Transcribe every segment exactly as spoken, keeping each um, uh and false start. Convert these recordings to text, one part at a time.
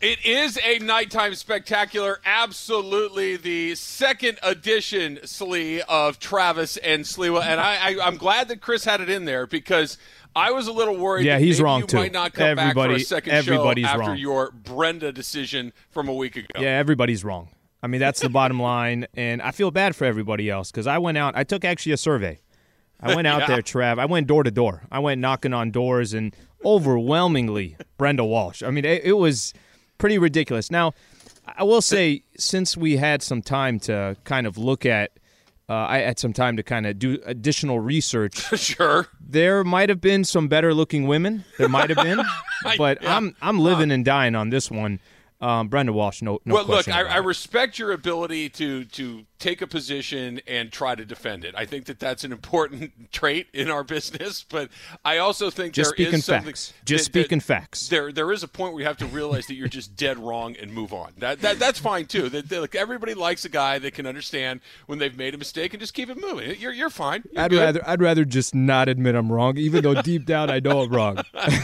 It is a nighttime spectacular. Absolutely the second edition, Slee, of Travis and Sliwa. And I, I, I'm glad that Chris had it in there because I was a little worried yeah, that he's maybe wrong you too. might not come Everybody, back for a second everybody's show after wrong. your Brenda decision from a week ago. Yeah, everybody's wrong. I mean, that's the bottom line. And I feel bad for everybody else because I went out. I took actually a survey. I went out yeah. there, Trav. I went door to door. I went knocking on doors, and overwhelmingly, Brenda Walsh. I mean, it, it was pretty ridiculous. Now, I will say, since we had some time to kind of look at, uh, I had some time to kind of do additional research. Sure. There might have been some better-looking women. There might have been, but yeah. I'm I'm living and dying on this one. Um, Brenda Walsh, no, no well, question. Well, look, I, I it. respect your ability to to take a position and try to defend it. I think that that's an important trait in our business, but I also think just there speaking is something. Facts. Just that, speaking that, facts. There, there is a point where you have to realize that you're just dead wrong and move on. That, that that's fine too. That, that, like, everybody likes a guy that can understand when they've made a mistake and just keep it moving. You're you're fine. You're I'd good. rather I'd rather just not admit I'm wrong, even though deep down I know I'm wrong.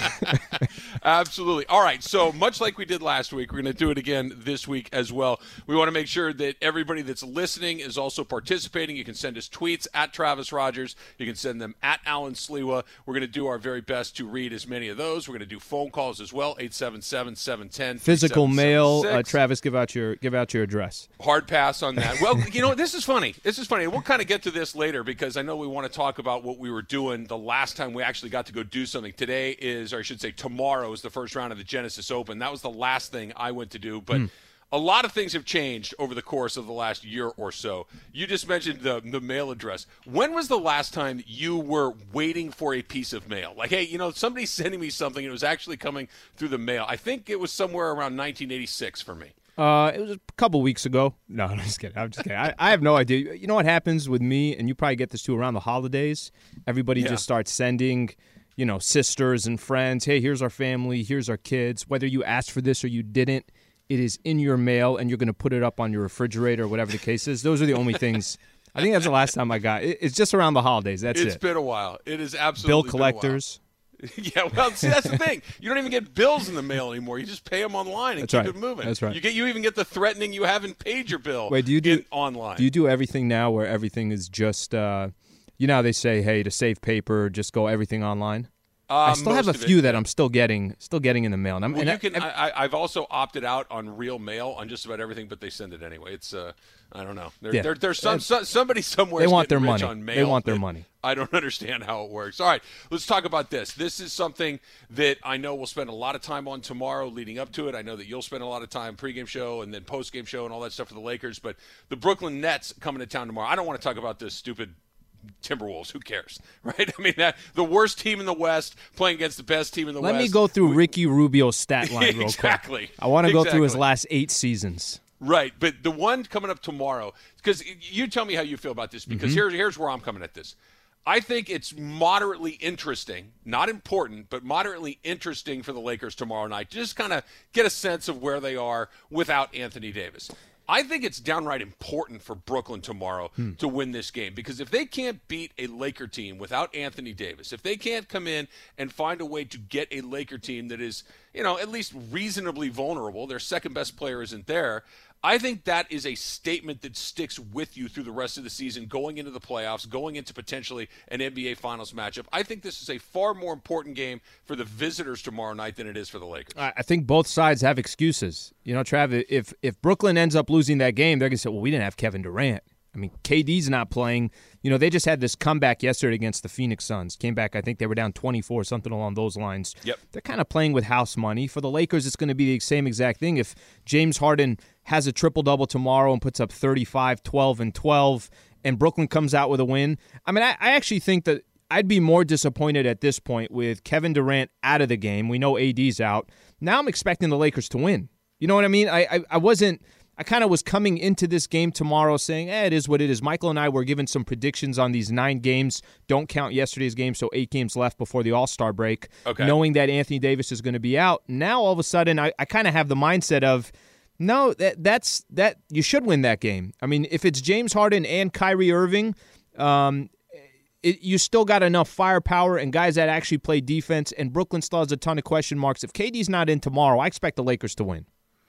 Absolutely. All right. So much like we did last week, we're going to do it again this week as well. We want to make sure that everybody that's listening is also participating. You can send us tweets at Travis Rogers. You can send them at Alan Sliwa. We're going to do our very best to read as many of those. We're going to do phone calls as well. eight seven seven, seven one zero Physical mail. Uh, Travis, give out your give out your address. Hard pass on that. Well, you know, this is funny. This is funny. We'll kind of get to this later because I know we want to talk about what we were doing the last time we actually got to go do something. Today is, or I should say tomorrow is the first round of the Genesis Open. That was the last thing I went to do, but mm. a lot of things have changed over the course of the last year or so. You just mentioned the, the mail address. When was the last time you were waiting for a piece of mail? Like, hey, you know, somebody's sending me something and it was actually coming through the mail. I think it was somewhere around nineteen eighty-six for me. Uh, it was a couple weeks ago. No, I'm just kidding. I'm just kidding. I, I have no idea. You know what happens with me, and you probably get this too around the holidays? Everybody yeah. just starts sending, you know, sisters and friends. Hey, here's our family. Here's our kids. Whether you asked for this or you didn't, it is in your mail, and you're going to put it up on your refrigerator or whatever the case is. Those are the only things. I think that's the last time I got it. It's just around the holidays. That's it's it. It's been a while. It is absolutely bill collectors. Yeah, well, see, that's the thing. You don't even get bills in the mail anymore. You just pay them online and that's keep right. it moving. That's right. You get you even get the threatening you haven't paid your bill. Wait, do you do in, online? Do you do everything now where everything is just? Uh, you know how they say, hey, to save paper, just go everything online. Uh, I still have a few it, that I'm still getting, still getting in the mail. And, I'm, well, and you can. I, I, I've also opted out on real mail on just about everything, but they send it anyway. It's uh, I don't know. There, yeah. there, there's some, some somebody somewhere. They want their rich money. On mail they want their money. I don't understand how it works. All right, let's talk about this. This is something that I know we'll spend a lot of time on tomorrow leading up to it. I know that you'll spend a lot of time pregame show and then postgame show and all that stuff for the Lakers. But the Brooklyn Nets coming to town tomorrow. I don't want to talk about this stupid Timberwolves. Who cares, right? I mean, that the worst team in the West playing against the best team in the Let West. Let me go through Ricky Rubio's stat line real exactly. quick. I want to exactly. go through his last eight seasons. Right, but the one coming up tomorrow, because you tell me how you feel about this, because mm-hmm. here's, here's where I'm coming at this. I think it's moderately interesting, not important, but moderately interesting for the Lakers tomorrow night to just kind of get a sense of where they are without Anthony Davis. I think it's downright important for Brooklyn tomorrow hmm. to win this game, because if they can't beat a Laker team without Anthony Davis, if they can't come in and find a way to get a Laker team that is, you know, at least reasonably vulnerable, their second best player isn't there, I think that is a statement that sticks with you through the rest of the season, going into the playoffs, going into potentially an N B A Finals matchup. I think this is a far more important game for the visitors tomorrow night than it is for the Lakers. I think both sides have excuses. You know, Trav, if, if Brooklyn ends up losing that game, they're going to say, well, we didn't have Kevin Durant. I mean, K D's not playing. You know, they just had this comeback yesterday against the Phoenix Suns. Came back, I think they were down twenty-four, something along those lines. Yep. They're kind of playing with house money. For the Lakers, it's going to be the same exact thing. If James Harden has a triple-double tomorrow and puts up thirty-five, twelve, and twelve, and Brooklyn comes out with a win, I mean, I, I actually think that I'd be more disappointed at this point with Kevin Durant out of the game. We know A D's out. Now I'm expecting the Lakers to win. You know what I mean? I I, I wasn't – I kind of was coming into this game tomorrow saying, eh, it is what it is. Michael and I were given some predictions on these nine games. Don't count yesterday's game, so eight games left before the All-Star break. Okay. Knowing that Anthony Davis is going to be out. Now, all of a sudden, I, I kind of have the mindset of, no, that that's that you should win that game. I mean, if it's James Harden and Kyrie Irving, um, it, you still got enough firepower and guys that actually play defense, and Brooklyn still has a ton of question marks. If K D's not in tomorrow, I expect the Lakers to win.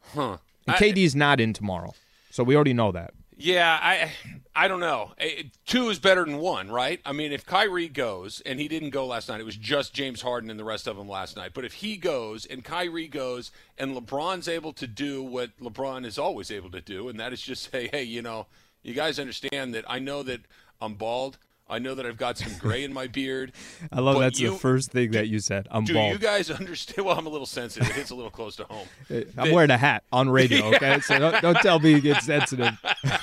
Huh. And I, K D's not in tomorrow, so we already know that. Yeah, I I don't know. Two is better than one, right? I mean, if Kyrie goes, and he didn't go last night, it was just James Harden and the rest of them last night. But if he goes and Kyrie goes and LeBron's able to do what LeBron is always able to do, and that is just say, hey, you know, you guys understand that I know that I'm bald. I know that I've got some gray in my beard. I love that's you, the first thing that you said. I'm do bald. Do you guys understand? Well, I'm a little sensitive. It hits a little close to home. I'm that, wearing a hat on radio, okay? Yeah. So don't, don't tell me you get sensitive.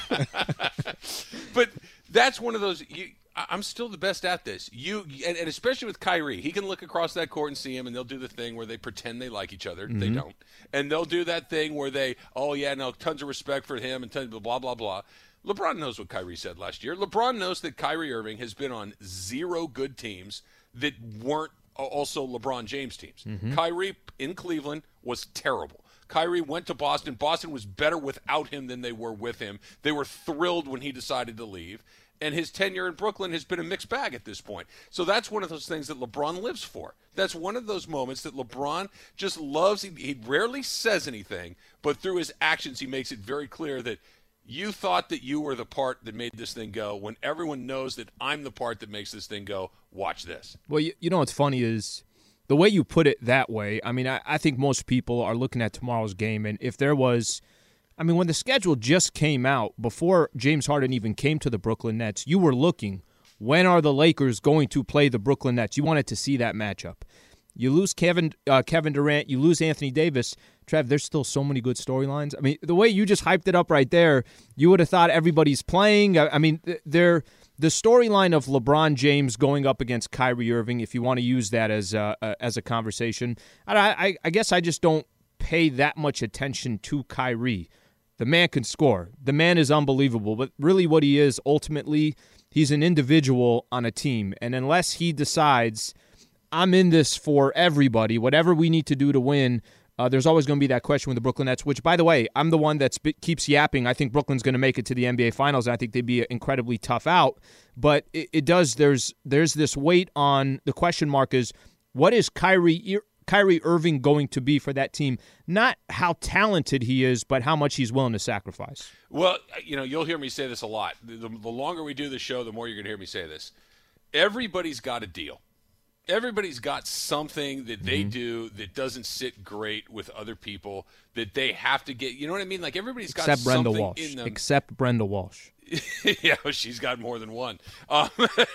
But that's one of those. You, I'm still the best at this. You and, and especially with Kyrie, he can look across that court and see him, and they'll do the thing where they pretend they like each other. Mm-hmm. They don't, and they'll do that thing where they, oh yeah, no, tons of respect for him and tons of blah blah blah. LeBron knows what Kyrie said last year. LeBron knows that Kyrie Irving has been on zero good teams that weren't also LeBron James teams. Mm-hmm. Kyrie in Cleveland was terrible. Kyrie went to Boston. Boston was better without him than they were with him. They were thrilled when he decided to leave. And his tenure in Brooklyn has been a mixed bag at this point. So that's one of those things that LeBron lives for. That's one of those moments that LeBron just loves. He, he rarely says anything, but through his actions, he makes it very clear that you thought that you were the part that made this thing go when everyone knows that I'm the part that makes this thing go. Watch this. Well, you, you know what's funny is the way you put it that way. I mean, I, I think most people are looking at tomorrow's game, and if there was – I mean, when the schedule just came out, before James Harden even came to the Brooklyn Nets, you were looking, when are the Lakers going to play the Brooklyn Nets? You wanted to see that matchup. You lose Kevin uh, Kevin Durant, you lose Anthony Davis. Trev, there's still so many good storylines. I mean, the way you just hyped it up right there, you would have thought everybody's playing. I, I mean, they're, the storyline of LeBron James going up against Kyrie Irving, if you want to use that as a, uh, as a conversation, I, I, I guess I just don't pay that much attention to Kyrie. The man can score. The man is unbelievable. But really what he is, ultimately, he's an individual on a team. And unless he decides, I'm in this for everybody, whatever we need to do to win, Uh, there's always going to be that question with the Brooklyn Nets, which, by the way, I'm the one that sp- keeps yapping. I think Brooklyn's going to make it to the N B A Finals, and I think they'd be an incredibly tough out. But it, it does, there's there's this weight on, the question mark is, what is Kyrie, Kyrie Irving going to be for that team? Not how talented he is, but how much he's willing to sacrifice. Well, you know, you'll hear me say this a lot. The, the, the longer we do the show, the more you're going to hear me say this. Everybody's got a deal. Everybody's got something that they mm-hmm. do that doesn't sit great with other people that they have to get. You know what I mean? Like everybody's got Except Brenda something Walsh. in them. Except Brenda Walsh. Yeah, she's got more than one. Um,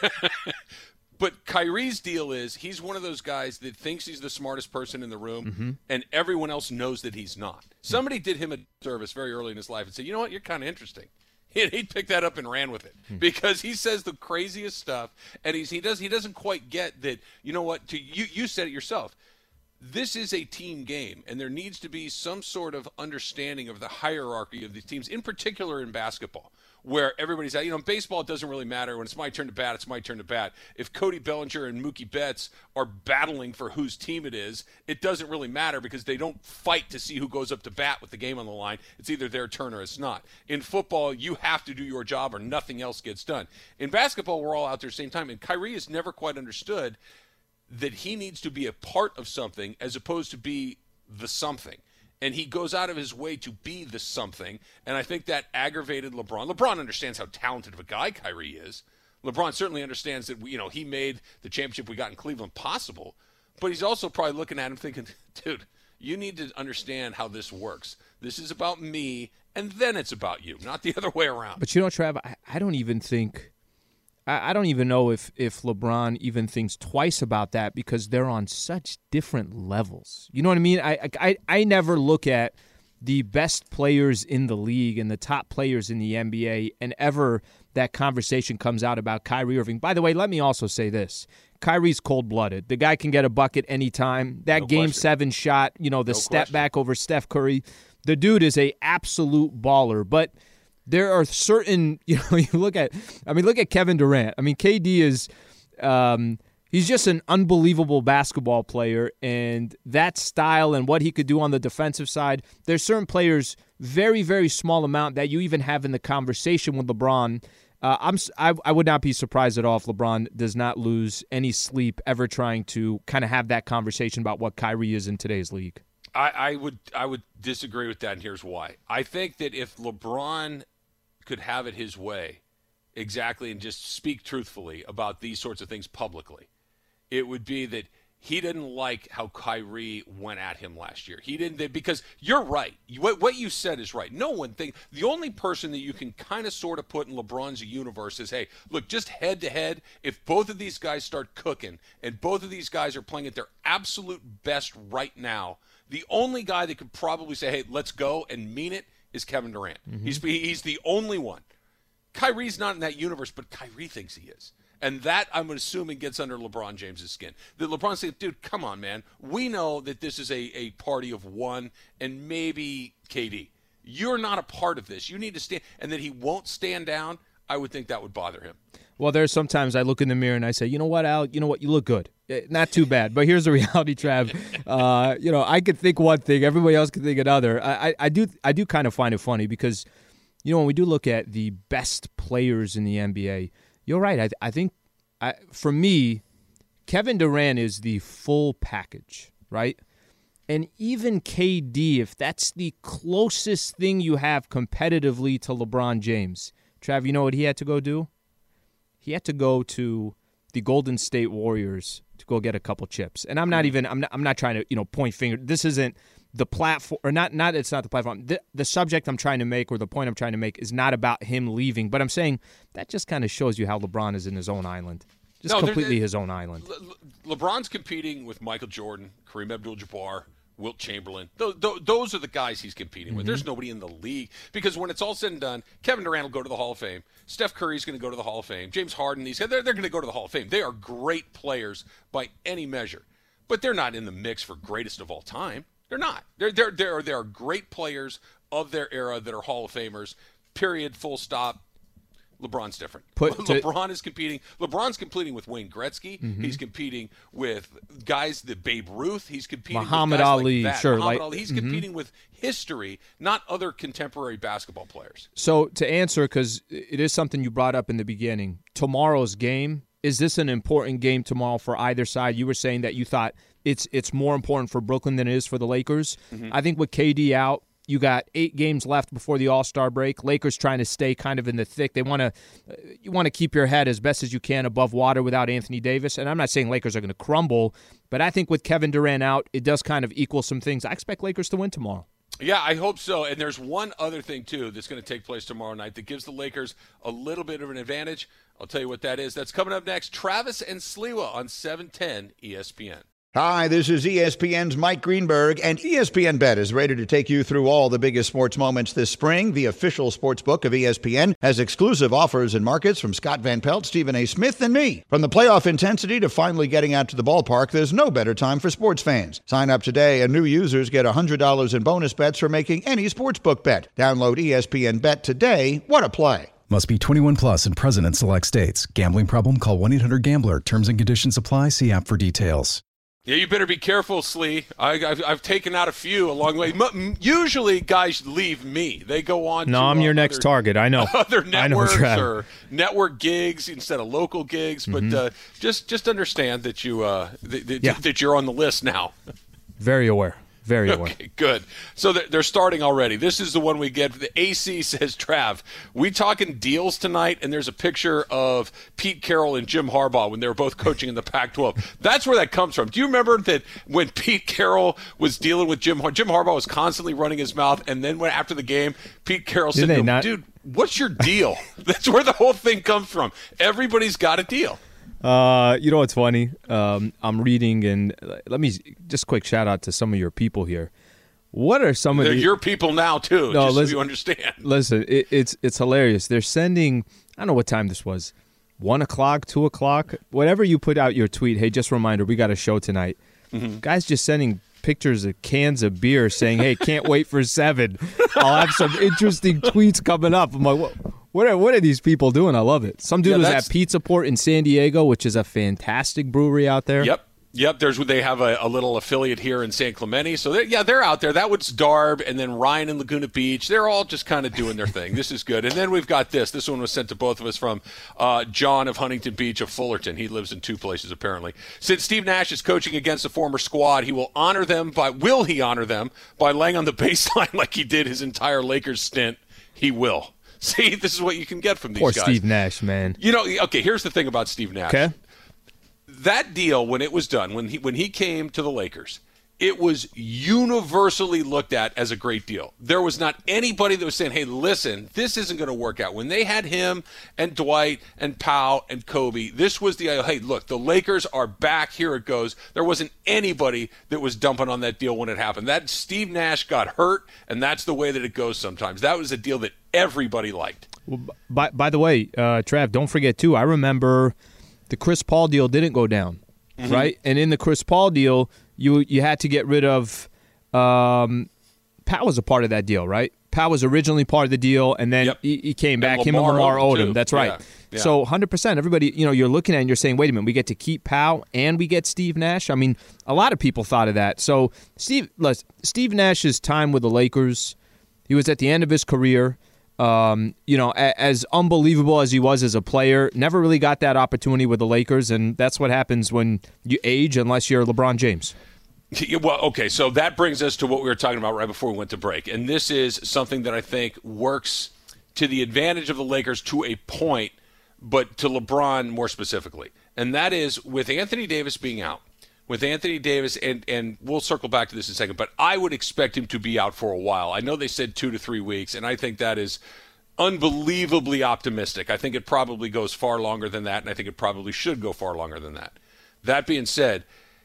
but Kyrie's deal is he's one of those guys that thinks he's the smartest person in the room, mm-hmm. and everyone else knows that he's not. Somebody did him a service very early in his life and said, you know what, you're kind of interesting. He picked that up and ran with it because he says the craziest stuff, and he's, he does he doesn't quite get that. You know what? To you, you said it yourself. This is a team game, and there needs to be some sort of understanding of the hierarchy of these teams, in particular in basketball, where everybody's at. You know, in baseball, it doesn't really matter. When it's my turn to bat, it's my turn to bat. If Cody Bellinger and Mookie Betts are battling for whose team it is, it doesn't really matter because they don't fight to see who goes up to bat with the game on the line. It's either their turn or it's not. In football, you have to do your job or nothing else gets done. In basketball, we're all out there at the same time, and Kyrie has never quite understood that he needs to be a part of something as opposed to be the something. And he goes out of his way to be the something, and I think that aggravated LeBron. LeBron understands how talented of a guy Kyrie is. LeBron certainly understands that, you know, he made the championship we got in Cleveland possible, but he's also probably looking at him thinking, dude, you need to understand how this works. This is about me, and then it's about you, not the other way around. But you know, Trav, I, I don't even think I don't even know if, if LeBron even thinks twice about that because they're on such different levels. You know what I mean? I, I I never look at the best players in the league and the top players in the N B A and ever that conversation comes out about Kyrie Irving. By the way, let me also say this. Kyrie's cold-blooded. The guy can get a bucket anytime. That no game question. seven shot, you know, the no step question. back over Steph Curry. The dude is a absolute baller, but there are certain, you know, you look at, I mean, look at Kevin Durant. I mean, K D is, um, he's just an unbelievable basketball player, and that style and what he could do on the defensive side, there's certain players, very, very small amount that you even have in the conversation with LeBron. Uh, I'm, I, I would not be surprised at all if LeBron does not lose any sleep ever trying to kind of have that conversation about what Kyrie is in today's league. I, I would I would disagree with that, and here's why. I think that if LeBron could have it his way, exactly, and just speak truthfully about these sorts of things publicly, it would be that he didn't like how Kyrie went at him last year. He didn't, because you're right. What, what you said is right. No one think the only person that you can kind of sort of put in LeBron's universe is, hey, look, just head to head, if both of these guys start cooking and both of these guys are playing at their absolute best right now, the only guy that could probably say, hey, let's go and mean it is Kevin Durant. Mm-hmm. He's, he's the only one. Kyrie's not in that universe, but Kyrie thinks he is. And that, I'm assuming, gets under LeBron James' skin. That LeBron says, dude, come on, man. We know that this is a, a party of one and maybe K D. You're not a part of this. You need to stand. And that he won't stand down, I would think that would bother him. Well, there's sometimes I look in the mirror and I say, you know what, Al, you know what, you look good. Not too bad. But here's the reality, Trav. Uh, you know, I could think one thing, everybody else could think another. I, I, I do I do kind of find it funny because, you know, when we do look at the best players in the N B A, you're right. I, I think, I, for me, Kevin Durant is the full package, right? And even K D, if that's the closest thing you have competitively to LeBron James, Trav, you know what he had to go do? He had to go to the Golden State Warriors to go get a couple chips. And I'm not even I'm not, I'm not trying to, you know, point finger. This isn't the platform, or not not it's not the platform. The, the subject I'm trying to make, or the point I'm trying to make, is not about him leaving, but I'm saying that just kind of shows you how LeBron is in his own island. Just no, completely they're, they're, his own island. Le, LeBron's competing with Michael Jordan, Kareem Abdul-Jabbar, Wilt Chamberlain. Those, those are the guys he's competing with. Mm-hmm. There's nobody in the league. Because when it's all said and done, Kevin Durant will go to the Hall of Fame. Steph Curry's going to go to the Hall of Fame. James Harden, these guys, they're, they're going to go to the Hall of Fame. They are great players by any measure. But they're not in the mix for greatest of all time. They're not. They're, they're, they're, they're great players of their era that are Hall of Famers, period, full stop. LeBron's different. Put to, LeBron is competing. LeBron's competing with Wayne Gretzky. Mm-hmm. He's competing with guys that Babe Ruth. He's competing Muhammad with guys Ali. Like that. Sure, Muhammad like, Ali. He's mm-hmm. competing with history, not other contemporary basketball players. So to answer, because it is something you brought up in the beginning, tomorrow's game, is this an important game tomorrow for either side? You were saying that you thought it's it's more important for Brooklyn than it is for the Lakers. Mm-hmm. I think with K D out, you got eight games left before the All-Star break. Lakers trying to stay kind of in the thick. They want to, you want to keep your head as best as you can above water without Anthony Davis. And I'm not saying Lakers are going to crumble, but I think with Kevin Durant out, it does kind of equal some things. I expect Lakers to win tomorrow. Yeah, I hope so. And there's one other thing, too, that's going to take place tomorrow night that gives the Lakers a little bit of an advantage. I'll tell you what that is. That's coming up next. Travis and Sliwa on seven ten E S P N. Hi, this is E S P N's Mike Greenberg, and E S P N Bet is ready to take you through all the biggest sports moments this spring. The official sports book of E S P N has exclusive offers and markets from Scott Van Pelt, Stephen A. Smith, and me. From the playoff intensity to finally getting out to the ballpark, there's no better time for sports fans. Sign up today, and new users get one hundred dollars in bonus bets for making any sportsbook bet. Download E S P N Bet today. What a play. Must be twenty-one plus and present in select states. Gambling problem? Call one eight hundred gambler. Terms and conditions apply. See app for details. Yeah, you better be careful, Slee. I, I've, I've taken out a few along the way. M- usually, guys leave me. They go on. No, to, I'm uh, your next other, target. I know. Other networks I know, or network gigs instead of local gigs. Mm-hmm. But uh, just just understand that you uh, th- th- yeah. that you're on the list now. Very aware. Very aware. Okay, good. So they're starting already. This is the one we get. The A C says, Trav, we talking deals tonight, and there's a picture of Pete Carroll and Jim Harbaugh when they were both coaching in the Pac twelve. That's where that comes from. Do you remember that when Pete Carroll was dealing with Jim Har- Jim Harbaugh was constantly running his mouth, and then when after the game, Pete Carroll said, to him, not- dude, what's your deal? That's where the whole thing comes from. Everybody's got a deal. Uh, you know what's funny? Um, I'm reading, and let me just quick shout out to some of your people here. What are some They're of the your people now too? No, just so you understand. Listen, it, it's it's hilarious. They're sending. I don't know what time this was. One o'clock, two o'clock, whatever you put out your tweet. Hey, just a reminder, we got a show tonight. Mm-hmm. Guys, just sending pictures of cans of beer, saying, "Hey, can't wait for seven. I'll have some interesting tweets coming up." I'm like, what? What are, what are these people doing? I love it. Some dude yeah, was at Pizza Port in San Diego, which is a fantastic brewery out there. Yep. Yep, there's they have a, a little affiliate here in San Clemente. So, they're, yeah, they're out there. That was Darb, and then Ryan in Laguna Beach. They're all just kind of doing their thing. This is good. And then we've got this. This one was sent to both of us from uh, John of Huntington Beach of Fullerton. He lives in two places, apparently. Since Steve Nash is coaching against a former squad, he will honor them by, will he honor them by laying on the baseline like he did his entire Lakers stint? He will. See, this is what you can get from these Poor guys. Poor Steve Nash, man. You know, okay, here's the thing about Steve Nash. Okay. That deal, when it was done, when he when he came to the Lakers, it was universally looked at as a great deal. There was not anybody that was saying, hey, listen, this isn't going to work out. When they had him and Dwight and Powell and Kobe, this was the, hey, look, the Lakers are back. Here it goes. There wasn't anybody that was dumping on that deal when it happened. That Steve Nash got hurt, and that's the way that it goes sometimes. That was a deal that everybody liked. Well, by, by the way, uh, Trav, don't forget, too, I remember – the Chris Paul deal didn't go down, mm-hmm. right? And in the Chris Paul deal, you you had to get rid of um, – Powell was a part of that deal, right? Powell was originally part of the deal, and then yep. he, he came back. And Him and Lamar Odom. Odom. That's right. Yeah. Yeah. So one hundred percent, everybody, you know, you're looking at it and you're saying, wait a minute, we get to keep Powell and we get Steve Nash? I mean, a lot of people thought of that. So Steve, listen, Steve Nash's time with the Lakers, he was at the end of his career. Um, you know, a, as unbelievable as he was as a player, never really got that opportunity with the Lakers, and that's what happens when you age unless you're LeBron James. Well, okay, so that brings us to what we were talking about right before we went to break, and this is something that I think works to the advantage of the Lakers to a point, but to LeBron more specifically, and that is with Anthony Davis being out. With Anthony Davis, and, and we'll circle back to this in a second, but I would expect him to be out for a while. I know they said two to three weeks, and I think that is unbelievably optimistic. I think it probably goes far longer than that, and I think it probably should go far longer than that. That being said,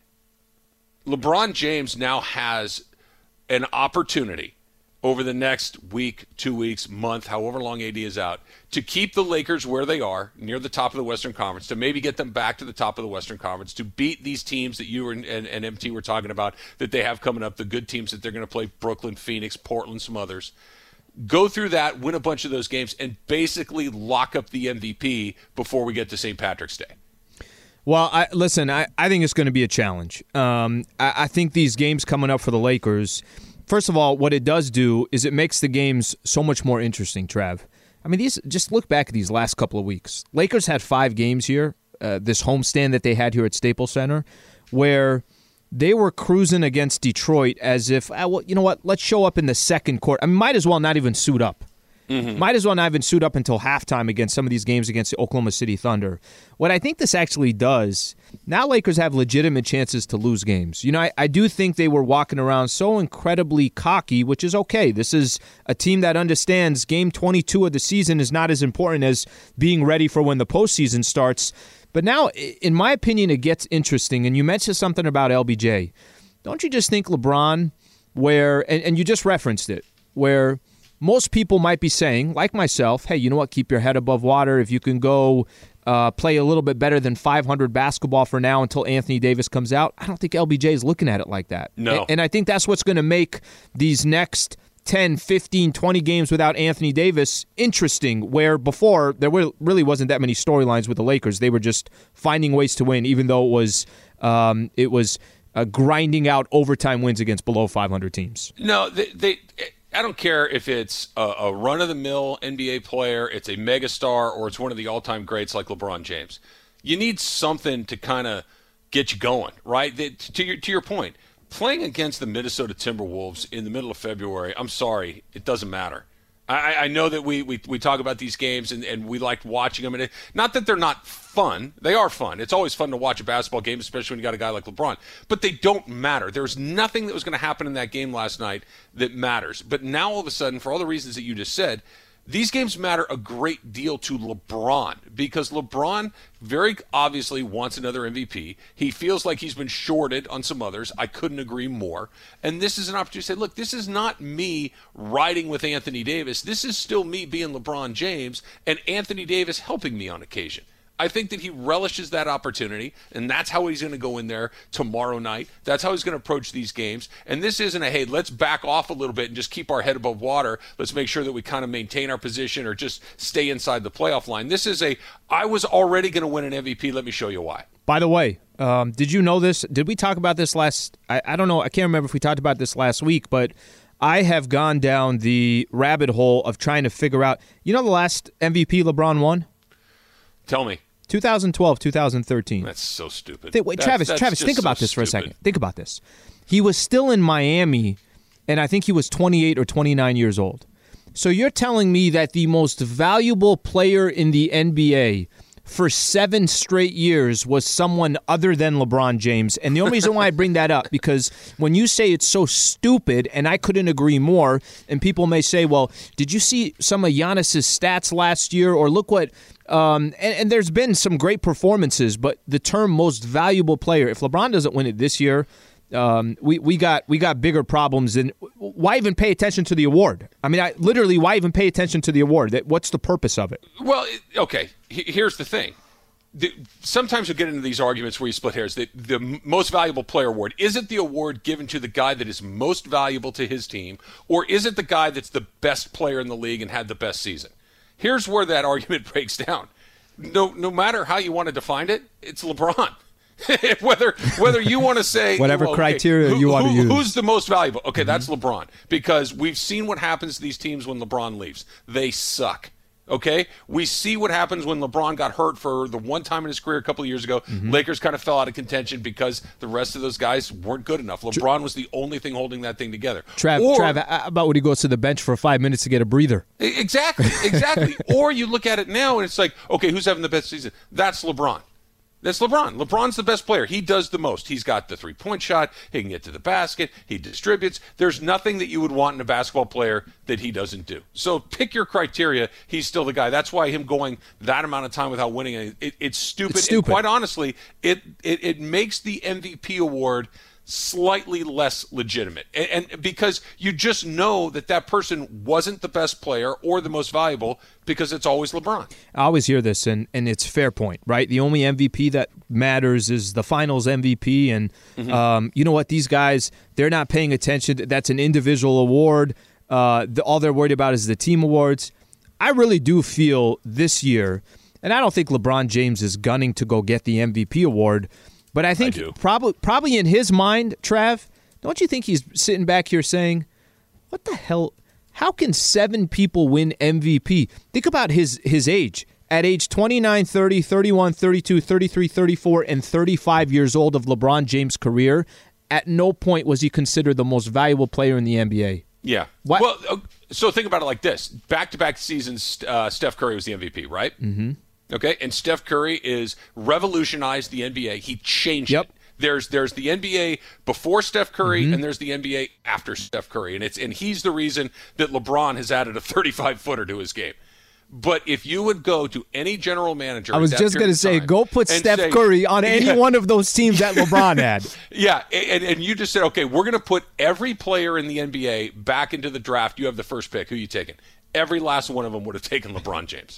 LeBron James now has an opportunity over the next week, two weeks, month, however long A D is out, to keep the Lakers where they are, near the top of the Western Conference, to maybe get them back to the top of the Western Conference, to beat these teams that you and, and, and M T were talking about that they have coming up, the good teams that they're going to play, Brooklyn, Phoenix, Portland, some others. Go through that, win a bunch of those games, and basically lock up the M V P before we get to Saint Patrick's Day. Well, I, listen, I, I think it's going to be a challenge. Um, I, I think these games coming up for the Lakers, first of all, what it does do is it makes the games so much more interesting, Trav. I mean, these just look back at these last couple of weeks. Lakers had five games here, uh, this homestand that they had here at Staples Center, where they were cruising against Detroit as if, ah, well, you know what, let's show up in the second quarter. I mean, might as well not even suit up. Mm-hmm. Might as well not even suit up until halftime against some of these games against the Oklahoma City Thunder. What I think this actually does, now Lakers have legitimate chances to lose games. You know, I, I do think they were walking around so incredibly cocky, which is okay. This is a team that understands game twenty-two of the season is not as important as being ready for when the postseason starts. But now, in my opinion, it gets interesting. And you mentioned something about L B J. Don't you just think LeBron, where, and, and you just referenced it, where most people might be saying, like myself, hey, you know what, keep your head above water. If you can go uh, play a little bit better than five hundred basketball for now until Anthony Davis comes out, I don't think L B J is looking at it like that. No. And, and I think that's what's going to make these next ten, fifteen, twenty games without Anthony Davis interesting, where before there were, really wasn't that many storylines with the Lakers. They were just finding ways to win, even though it was um, it was uh, grinding out overtime wins against below five hundred teams. No, they... they I don't care if it's a, a run-of-the-mill N B A player, it's a megastar, or it's one of the all-time greats like LeBron James. You need something to kind of get you going, right? That, to your to your point, playing against the Minnesota Timberwolves in the middle of February, I'm sorry, it doesn't matter. I, I know that we, we, we talk about these games and, and we like watching them. And it, not that they're not fun. They are fun. It's always fun to watch a basketball game, especially when you got a guy like LeBron. But they don't matter. There's nothing that was going to happen in that game last night that matters. But now all of a sudden, for all the reasons that you just said, these games matter a great deal to LeBron because LeBron very obviously wants another M V P. He feels like he's been shorted on some others. I couldn't agree more. And this is an opportunity to say, look, this is not me riding with Anthony Davis. This is still me being LeBron James and Anthony Davis helping me on occasion. I think that he relishes that opportunity, and that's how he's going to go in there tomorrow night. That's how he's going to approach these games. And this isn't a, hey, let's back off a little bit and just keep our head above water. Let's make sure that we kind of maintain our position or just stay inside the playoff line. This is a, I was already going to win an M V P. Let me show you why. By the way, um, did you know this? Did we talk about this last, I, I don't know, I can't remember if we talked about this last week, but I have gone down the rabbit hole of trying to figure out, you know the last M V P LeBron won? Tell me. twenty twelve, twenty thirteen. That's so stupid. Th- wait, that's, Travis, that's Travis, think about so this for a stupid. second. Think about this. He was still in Miami, and I think he was twenty-eight or twenty-nine years old. So you're telling me that the most valuable player in the N B A for seven straight years was someone other than LeBron James. And the only reason why I bring that up, because when you say it's so stupid, and I couldn't agree more, and people may say, well, did you see some of Giannis's stats last year? Or look what, um, and, and there's been some great performances, but the term most valuable player, if LeBron doesn't win it this year, Um, we, we got we got bigger problems than why even pay attention to the award? I mean, I, literally, why even pay attention to the award? That, what's the purpose of it? Well, okay, here's the thing. The, sometimes you'll get into these arguments where you split hairs. The, the most valuable player award, is it the award given to the guy that is most valuable to his team, or is it the guy that's the best player in the league and had the best season? Here's where that argument breaks down. No, no matter how you want to define it, it's LeBron. whether whether you want to say whatever well, okay, criteria who, you want who, to use, who's the most valuable? Okay, mm-hmm. That's LeBron, because we've seen what happens to these teams when LeBron leaves. They suck. Okay, we see what happens when LeBron got hurt for the one time in his career a couple of years ago. Mm-hmm. Lakers kind of fell out of contention because the rest of those guys weren't good enough. LeBron was the only thing holding that thing together. Trav, or, Trav, how about when he goes to the bench for five minutes to get a breather? Exactly, exactly. Or you look at it now and it's like, okay, who's having the best season? That's LeBron. That's LeBron. LeBron's the best player. He does the most. He's got the three-point shot. He can get to the basket. He distributes. There's nothing that you would want in a basketball player that he doesn't do. So pick your criteria. He's still the guy. That's why him going that amount of time without winning, it, it's stupid. It's stupid. And quite honestly, it, it, it makes the M V P award slightly less legitimate. And, and because you just know that that person wasn't the best player or the most valuable because it's always LeBron. I always hear this, and, and it's fair point, right? The only M V P that matters is the finals M V P, and mm-hmm. um, you know what? These guys, they're not paying attention. That's an individual award. Uh, the, all they're worried about is the team awards. I really do feel this year, and I don't think LeBron James is gunning to go get the M V P award, but I think I probably probably in his mind, Trav, don't you think he's sitting back here saying, what the hell? How can seven people win M V P? Think about his his age. At age twenty-nine, thirty, thirty-one, thirty-two, thirty-three, thirty-four, and thirty-five years old of LeBron James' career, at no point was he considered the most valuable player in the N B A. Yeah. What? Well, so think about it like this. Back-to-back seasons, uh, Steph Curry was the M V P, right? Mm-hmm. Okay, and Steph Curry is revolutionized the N B A. He changed yep. it. There's there's the N B A before Steph Curry, mm-hmm. and there's the N B A after Steph Curry, and it's and he's the reason that LeBron has added a thirty-five footer to his game. But if you would go to any general manager, I was just going to say, go put Steph say, Curry on any yeah. one of those teams that LeBron had. Yeah, and, and you just said, okay, we're going to put every player in the N B A back into the draft. You have the first pick. Who are you taking? Every last one of them would have taken LeBron James.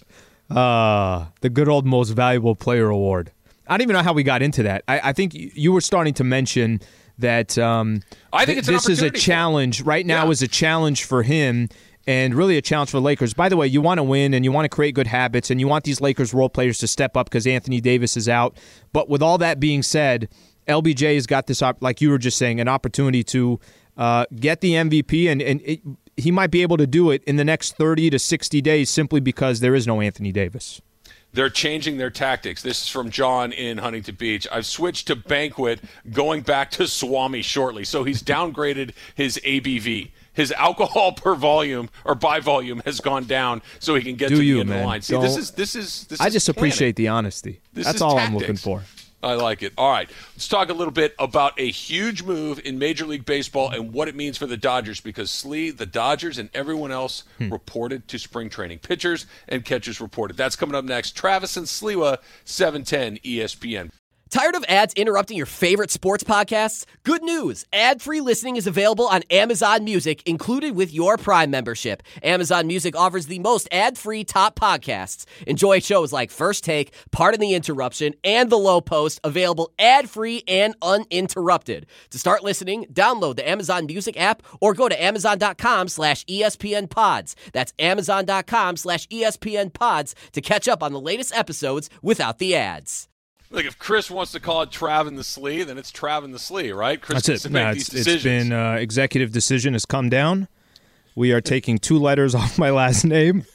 Uh, the good old most valuable player award. I don't even know how we got into that. I, I think you were starting to mention that um, I think it's this is a challenge. Right now yeah. is a challenge for him and really a challenge for the Lakers. By the way, you want to win and you want to create good habits and you want these Lakers role players to step up because Anthony Davis is out. But with all that being said, L B J has got this, like you were just saying, an opportunity to uh, get the M V P, and, and it, he might be able to do it in the next thirty to sixty days simply because there is no Anthony Davis. They're changing their tactics. This is from John in Huntington Beach. I've switched to Banquet, going back to Swami shortly. So he's downgraded his A B V. His alcohol per volume or by volume has gone down, so he can get Do to you, the end man. of the line. See, Don't, this is this is this. I is just planning. appreciate the honesty. This That's is all tactics. I'm looking for. I like it. All right, let's talk a little bit about a huge move in Major League Baseball and what it means for the Dodgers, because Slee, the Dodgers, and everyone else hmm. reported to spring training. Pitchers and catchers reported. That's coming up next. Travis and Sliwa, seven ten E S P N. Tired of ads interrupting your favorite sports podcasts? Good news! Ad-free listening is available on Amazon Music, included with your Prime membership. Amazon Music offers the most ad-free top podcasts. Enjoy shows like First Take, Pardon the Interruption, and The Low Post, available ad-free and uninterrupted. To start listening, download the Amazon Music app or go to amazon.com slash ESPN pods. That's amazon.com slash ESPN pods to catch up on the latest episodes without the ads. Like if Chris wants to call it Trav in the Slee, then it's Trav in the Slee, right? Chris That's it. Make No, these it's, it's been uh, executive decision has come down. We are taking two letters off my last name.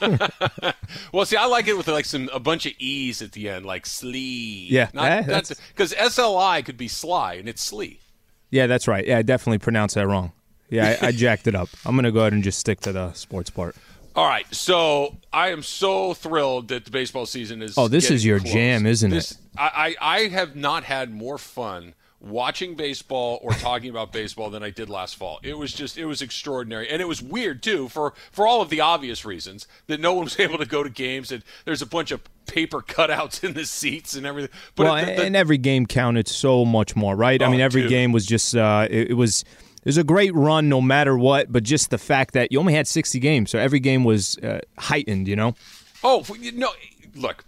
Well, see, I like it with like some a bunch of E's at the end, like Slee. Yeah, Not, eh, that's because S L I could be Sly, and it's Slee. Yeah, that's right. Yeah, I definitely pronounced that wrong. Yeah, I, I jacked it up. I'm going to go ahead and just stick to the sports part. All right, so I am so thrilled that the baseball season is. Oh, this is your close. jam, isn't this, it? I, I I have not had more fun watching baseball or talking about baseball than I did last fall. It was just it was extraordinary, and it was weird too for for all of the obvious reasons that no one was able to go to games, and there's a bunch of paper cutouts in the seats and everything. But well, the, the, and every game counted so much more, right? Oh, I mean, every dude. game was just uh, it, it was. It was a great run no matter what, but just the fact that you only had sixty games, so every game was uh, heightened, you know? Oh, no, look,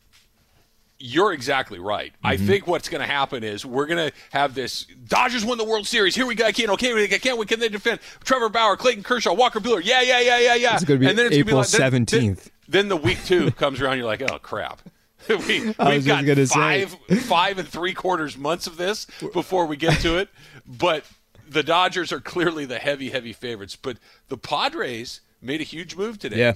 you're exactly right. Mm-hmm. I think what's going to happen is we're going to have this, Dodgers win the World Series, here we go, I can't, okay, I can't, we can they defend? Trevor Bauer, Clayton Kershaw, Walker Buehler, yeah, yeah, yeah, yeah, yeah. It's going to be and then it's April gonna be like, seventeenth. Then, then the week two comes around, you're like, oh, crap. we, we've got five, five and three quarters months of this before we get to it, but the Dodgers are clearly the heavy, heavy favorites, but the Padres made a huge move today. Yeah.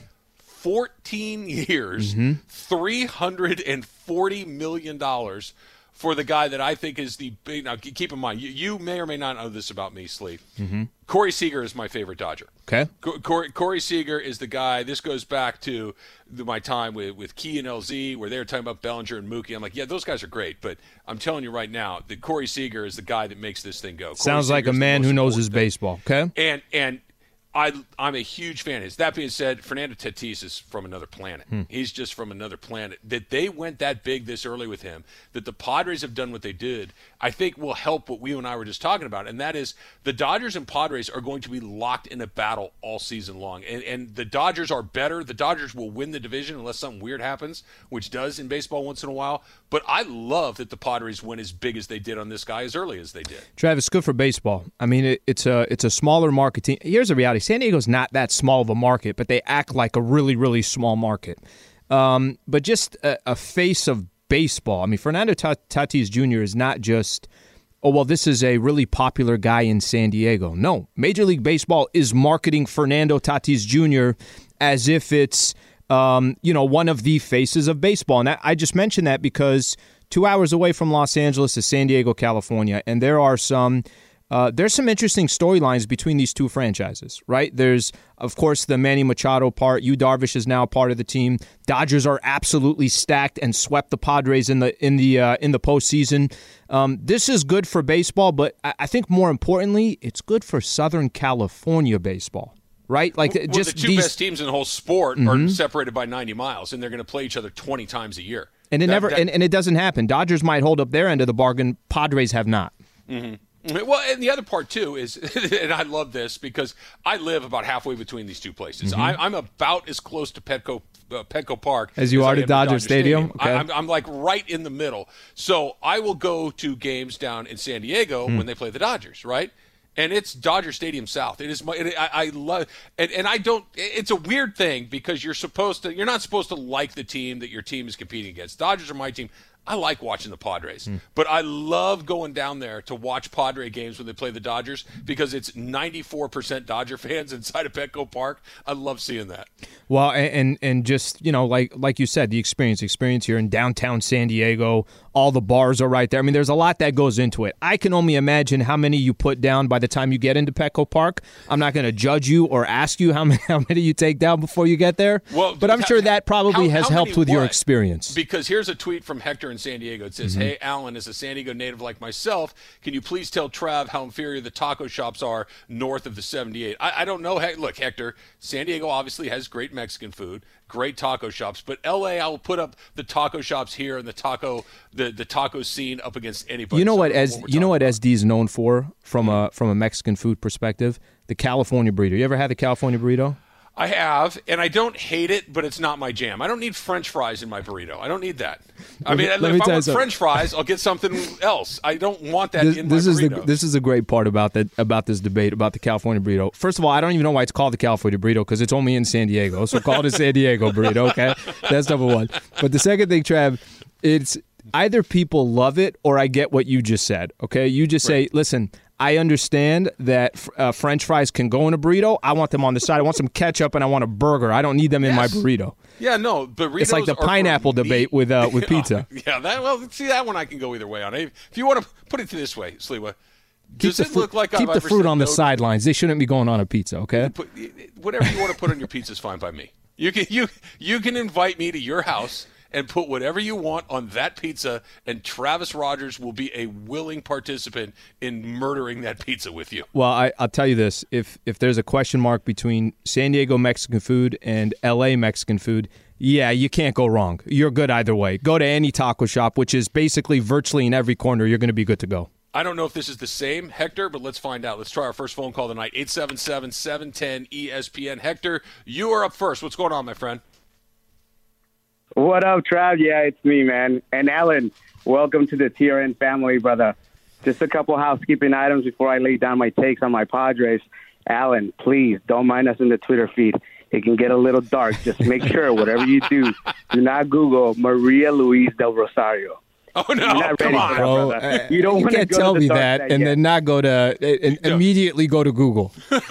fourteen years, mm-hmm. three hundred forty million dollars for the guy that I think is the big – now, keep in mind, you, you may or may not know this about me, Slee. Mm-hmm. Corey Seager is my favorite Dodger. Okay. Co- Corey, Corey Seager is the guy – this goes back to the, my time with, with Key and L Z where they were talking about Bellinger and Mookie. I'm like, yeah, those guys are great, but I'm telling you right now that Corey Seager is the guy that makes this thing go. Corey Sounds Seager like a is the man most who knows his important thing. baseball, okay? And and I, I'm a huge fan of his. That being said, Fernando Tatis is from another planet. Hmm. He's just from another planet. That they went that big this early with him, that the Padres have done what they did, I think will help what we and I were just talking about, and that is the Dodgers and Padres are going to be locked in a battle all season long. And, and the Dodgers are better. The Dodgers will win the division unless something weird happens, which does in baseball once in a while. But I love that the Padres went as big as they did on this guy as early as they did. Travis, good for baseball. I mean, it, it's a it's a smaller market team. Here's the reality. San Diego's not that small of a market, but they act like a really, really small market. Um, but just a, a face of baseball. I mean, Fernando Tatis Junior is not just, oh, well, this is a really popular guy in San Diego. No, Major League Baseball is marketing Fernando Tatis Junior as if it's, um, you know, one of the faces of baseball. And I, I just mentioned that because two hours away from Los Angeles is San Diego, California, and there are some Uh, there's some interesting storylines between these two franchises, right? There's, of course, the Manny Machado part. Yu Darvish is now part of the team. Dodgers are absolutely stacked and swept the Padres in the in the uh, in the postseason. Um, this is good for baseball, but I, I think more importantly, it's good for Southern California baseball, right? Like well, just the two these, best teams in the whole sport mm-hmm. are separated by ninety miles, and they're going to play each other twenty times a year. And it that, never that, and, and it doesn't happen. Dodgers might hold up their end of the bargain. Padres have not. Mm-hmm. Well, and the other part, too, is, and I love this because I live about halfway between these two places. Mm-hmm. I, I'm about as close to Petco, uh, Petco Park as you as are to Dodger, Dodger Stadium. Stadium. Okay. I, I'm, I'm like right in the middle. So I will go to games down in San Diego mm. when they play the Dodgers, right? And it's Dodger Stadium South. It is my. It, I, I love, and, and I don't. It's a weird thing because you're supposed to. You're not supposed to like the team that your team is competing against. Dodgers are my team. I like watching the Padres, mm. but I love going down there to watch Padre games when they play the Dodgers because it's ninety-four percent Dodger fans inside of Petco Park. I love seeing that. Well, and and just, you know, like like you said, the experience, experience here in downtown San Diego, all the bars are right there. I mean, there's a lot that goes into it. I can only imagine how many you put down by the time you get into Petco Park. I'm not going to judge you or ask you how many, how many you take down before you get there, well, but I'm sure that probably how, has how helped with what? your experience. Because here's a tweet from Hector in San Diego. It says, Mm-hmm. "Hey, Alan, as a San Diego native like myself, can you please tell Trav how inferior the taco shops are north of the seventy-eight?" I, I don't know. Hey, look, Hector, San Diego obviously has great Mexican food, great taco shops, but L A, I will put up the taco shops here and the taco the, the taco scene up against anybody. You know So what? I don't As we're you know talking what about. S D is known for from a from a Mexican food perspective, the California burrito. You ever had the California burrito? I have, and I don't hate it, but it's not my jam. I don't need French fries in my burrito. I don't need that. I Let me- mean, let me if I tell you want something. French fries, I'll get something else. I don't want that This, in this my is the burrito. this is a great part about that about this debate about the California burrito. First of all, I don't even know why it's called the California burrito because it's only in San Diego, so call it a San Diego burrito. Okay, that's number one. But the second thing, Trav, it's either people love it or I get what you just said. Okay, you just say, listen, I understand that uh, French fries can go in a burrito. I want them on the side. I want some ketchup and I want a burger. I don't need them in my Yes. burrito. Yeah, no, burritos It's like the are for pineapple me. debate with uh, with pizza. Yeah, that well, see that one I can go either way on. If you want to put it this way, Sliwa, Keep does the it fruit, look like keep I've the ever fruit said on the no to- sidelines. They shouldn't be going on a pizza. Okay. Put, whatever you want to put on your pizza is fine by me. You can you you can invite me to your house and put whatever you want on that pizza, and Travis Rogers will be a willing participant in murdering that pizza with you. Well, I, I'll tell you this: if if there's a question mark between San Diego Mexican food and L A Mexican food, yeah, you can't go wrong. You're good either way. Go to any taco shop, which is basically virtually in every corner. You're going to be good to go. I don't know if this is the same, Hector, but let's find out. Let's try our first phone call tonight, eight seven seven, seven one zero, E S P N. Hector, you are up first. What's going on, my friend? What up, Trav? Yeah, it's me, man. And Alan, welcome to the T R N family, brother. Just a couple housekeeping items before I lay down my takes on my Padres. Alan, please don't mind us in the Twitter feed. It can get a little dark. Just make sure, whatever you do, do not Google Maria Luis del Rosario. Oh, no, You're not come ready on. for that, Bro, brother. uh, You don't you wanna can't go to tell the me dark that side and yet. then not go to and immediately go to Google.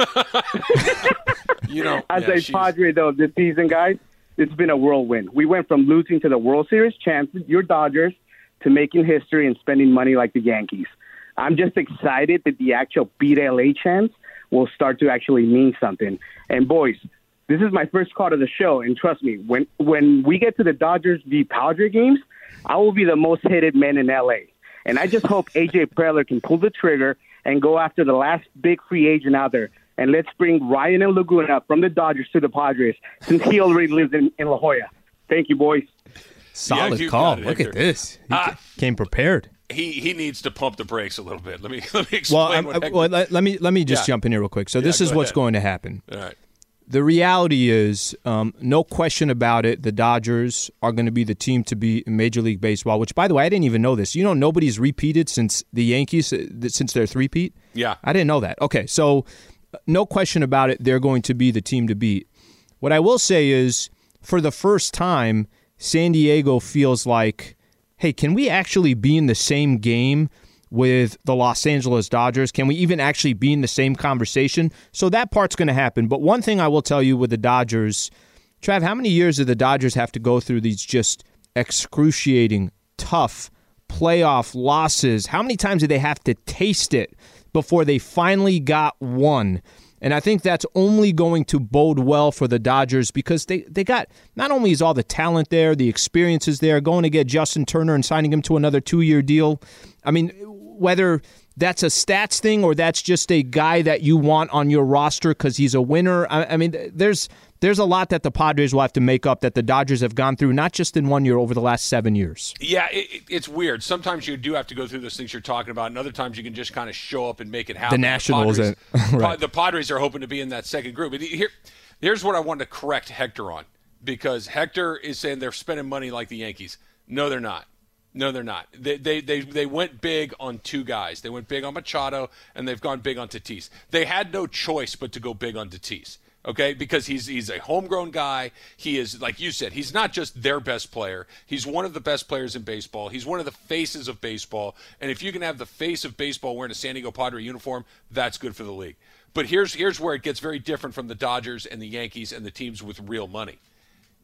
You know, As yeah, a she's- Padre, though, this season, guys, it's been a whirlwind. We went from losing to the World Series champs, your Dodgers, to making history and spending money like the Yankees. I'm just excited that the actual beat L A chance will start to actually mean something. And, boys, this is my first call to the show, and trust me, when when we get to the Dodgers v. Padre games, I will be the most hated man in L A. And I just hope A J Preller can pull the trigger and go after the last big free agent out there. And let's bring Ryan and Laguna from the Dodgers to the Padres, since he already lives in, in La Jolla. Thank you, boys. Solid you call. got it, Look Hector. at this. He Uh, came prepared. He he needs to pump the brakes a little bit. Let me let me explain Well, I'm- what Hector. well let, let me let me just Yeah. jump in here real quick. So this Yeah, is go what's ahead. going to happen. All right. The reality is, um, no question about it, the Dodgers are going to be the team to beat in Major League Baseball, which, by the way, I didn't even know this. You know, nobody's repeated since the Yankees, uh, since their three-peat? Yeah. I didn't know that. Okay, so uh, no question about it, they're going to be the team to beat. What I will say is, for the first time, San Diego feels like, hey, can we actually be in the same game with the Los Angeles Dodgers? Can we even actually be in the same conversation? So that part's going to happen. But one thing I will tell you with the Dodgers, Trav, how many years do the Dodgers have to go through these just excruciating, tough playoff losses? How many times do they have to taste it before they finally got one? And I think that's only going to bode well for the Dodgers because they, they got, not only is all the talent there, the experience is there, going to get Justin Turner and signing him to another two-year deal. I mean, whether that's a stats thing or that's just a guy that you want on your roster because he's a winner. I, I mean, there's there's a lot that the Padres will have to make up that the Dodgers have gone through, not just in one year, over the last seven years. Yeah, it, it- it's weird. Sometimes you do have to go through those things you're talking about, and other times you can just kind of show up and make it happen. The Nationals, Padres, uh, right. the Padres are hoping to be in that second group. But here, here's what I wanted to correct Hector on, because Hector is saying they're spending money like the Yankees. No, they're not. No, they're not. They, they they they went big on two guys. They went big on Machado, and they've gone big on Tatis. They had no choice but to go big on Tatis. Okay, because he's he's a homegrown guy. He is, like you said, he's not just their best player. He's one of the best players in baseball. He's one of the faces of baseball. And if you can have the face of baseball wearing a San Diego Padre uniform, that's good for the league. But here's here's where it gets very different from the Dodgers and the Yankees and the teams with real money.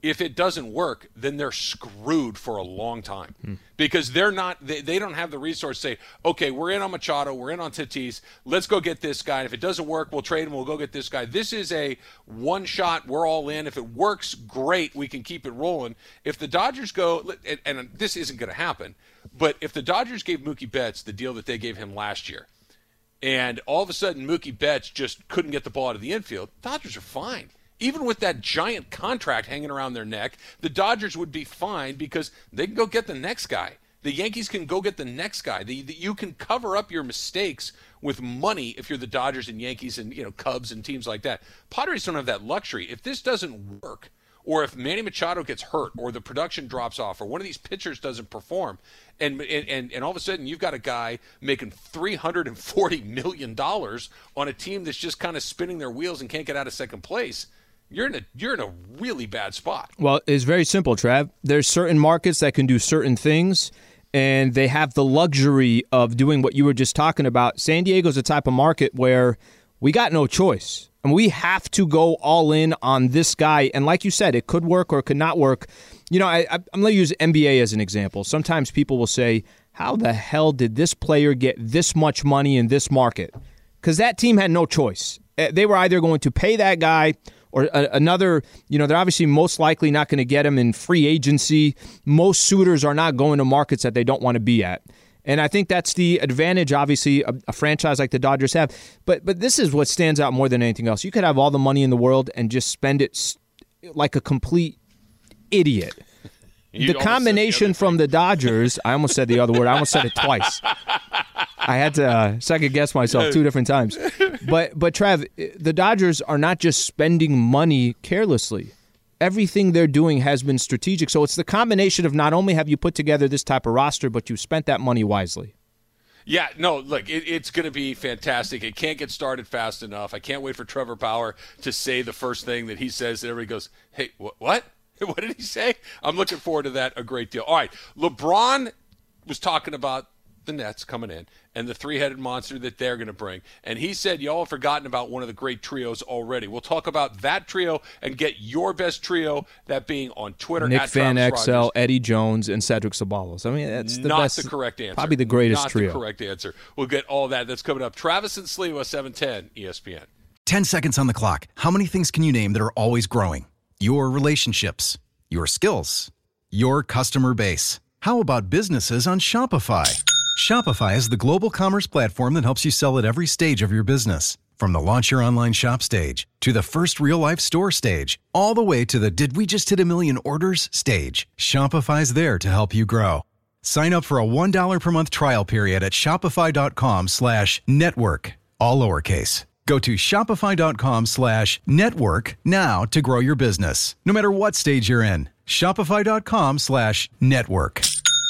if it doesn't work, then they're screwed for a long time hmm. because they're not, they, they don't have the resource to say, okay, we're in on Machado, we're in on Tatis, let's go get this guy. And if it doesn't work, we'll trade him, we'll go get this guy. This is a one shot, we're all in. If it works, great, we can keep it rolling. If the Dodgers go, and, and this isn't going to happen, but if the Dodgers gave Mookie Betts the deal that they gave him last year, and all of a sudden Mookie Betts just couldn't get the ball out of the infield, Dodgers are fine. Even with that giant contract hanging around their neck, the Dodgers would be fine because they can go get the next guy. The Yankees can go get the next guy. The, the, you can cover up your mistakes with money if you're the Dodgers and Yankees and you know Cubs and teams like that. Padres don't have that luxury. If this doesn't work, or if Manny Machado gets hurt, or the production drops off, or one of these pitchers doesn't perform, and and and all of a sudden you've got a guy making three hundred forty million dollars on a team that's just kind of spinning their wheels and can't get out of second place, You're in a you're in a really bad spot. Well, it's very simple, Trav. There's certain markets that can do certain things, and they have the luxury of doing what you were just talking about. San Diego's a type of market where we got no choice. And we have to go all in on this guy. And like you said, it could work or it could not work. You know, I, I'm going to use N B A as an example. Sometimes people will say, how the hell did this player get this much money in this market? Because that team had no choice. They were either going to pay that guy or a, another, you know, they're obviously most likely not going to get him in free agency. Most suitors are not going to markets that they don't want to be at. And I think that's the advantage, obviously, a, a franchise like the Dodgers have. But but this is what stands out more than anything else. You could have all the money in the world and just spend it like a complete idiot. You the combination the from the Dodgers, I almost said the other word. I almost said it twice. I had to uh, second guess myself two different times. But but Trav, the Dodgers are not just spending money carelessly. Everything they're doing has been strategic. So it's the combination of not only have you put together this type of roster, but you've spent that money wisely. Yeah, no, look, it, it's going to be fantastic. It can't get started fast enough. I can't wait for Trevor Bauer to say the first thing that he says, and everybody goes, hey, wh- what? What did he say? I'm looking forward to that a great deal. All right, LeBron was talking about the Nets coming in and the three-headed monster that they're going to bring. And he said, y'all have forgotten about one of the great trios already. We'll talk about that trio and get your best trio, that being on Twitter. Nick at Van Travis Exel, Rogers. Eddie Jones, and Cedric Sabalos. I mean, that's the Not best, the correct answer. Probably the greatest Not trio. Not the correct answer. We'll get all that. That's coming up. Travis and Sliwa, seven ten E S P N. Ten seconds on the clock. How many things can you name that are always growing? Your relationships, your skills, your customer base. How about businesses on Shopify? Shopify is the global commerce platform that helps you sell at every stage of your business. From the launch your online shop stage, to the first real-life store stage, all the way to the did we just hit a million orders stage. Shopify's there to help you grow. Sign up for a one dollar per month trial period at shopify.com slash network, all lowercase. Go to shopify.com slash network now to grow your business, no matter what stage you're in. Shopify.com slash network.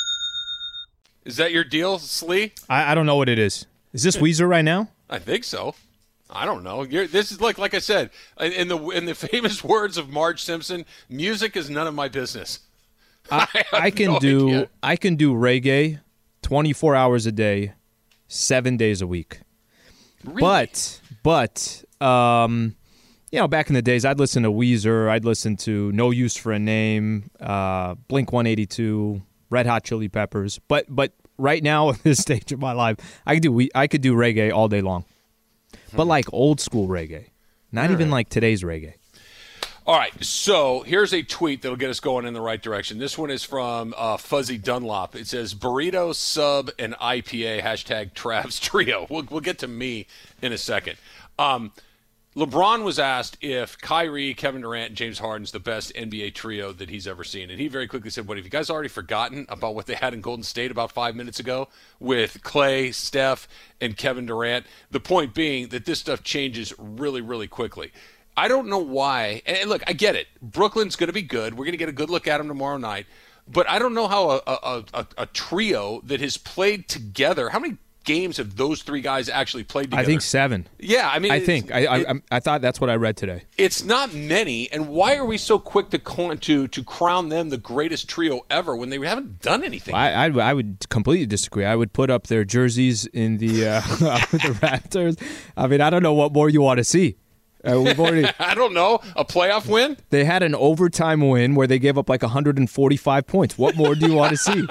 Is that your deal, Slee? I, I don't know what it is. Is this Weezer right now? I think so. I don't know. You're, this is like like I said in the in the famous words of Marge Simpson. Music is none of my business. I, I, I can no do idea. I can do reggae, twenty-four hours a day, seven days a week. Really? But but um, you know, back in the days, I'd listen to Weezer. I'd listen to No Use for a Name, uh, Blink one eighty-two. Red Hot Chili Peppers, but but right now at this stage of my life, I could do we I could do reggae all day long, but like old school reggae, not all even right. like today's reggae. All right, so here's a tweet that'll get us going in the right direction. This one is from uh, Fuzzy Dunlop. It says burrito, sub, and I P A hashtag Trav's Trio. We'll we'll get to me in a second. Um, LeBron was asked if Kyrie, Kevin Durant, and James Harden's the best N B A trio that he's ever seen. And he very quickly said, what, have you guys already forgotten about what they had in Golden State about five minutes ago with Clay, Steph, and Kevin Durant? The point being that this stuff changes really, really quickly. I don't know why. And look, I get it. Brooklyn's going to be good. We're going to get a good look at them tomorrow night. But I don't know how a, a, a, a trio that has played together, how many games have those three guys actually played together? I think seven. Yeah, I mean, I think I, it, I I thought that's what I read today. It's not many, and why are we so quick to to to crown them the greatest trio ever when they haven't done anything? I I, I would completely disagree. I would put up their jerseys in the uh, the Raptors. I mean, I don't know what more you want to see. Uh, we've already. I don't know. A playoff win? They had an overtime win where they gave up like one hundred forty-five points. What more do you want to see?